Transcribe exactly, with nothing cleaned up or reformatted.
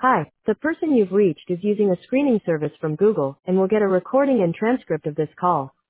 Hi, the person you've reached is using a screening service from Google and will get a recording and transcript of this call.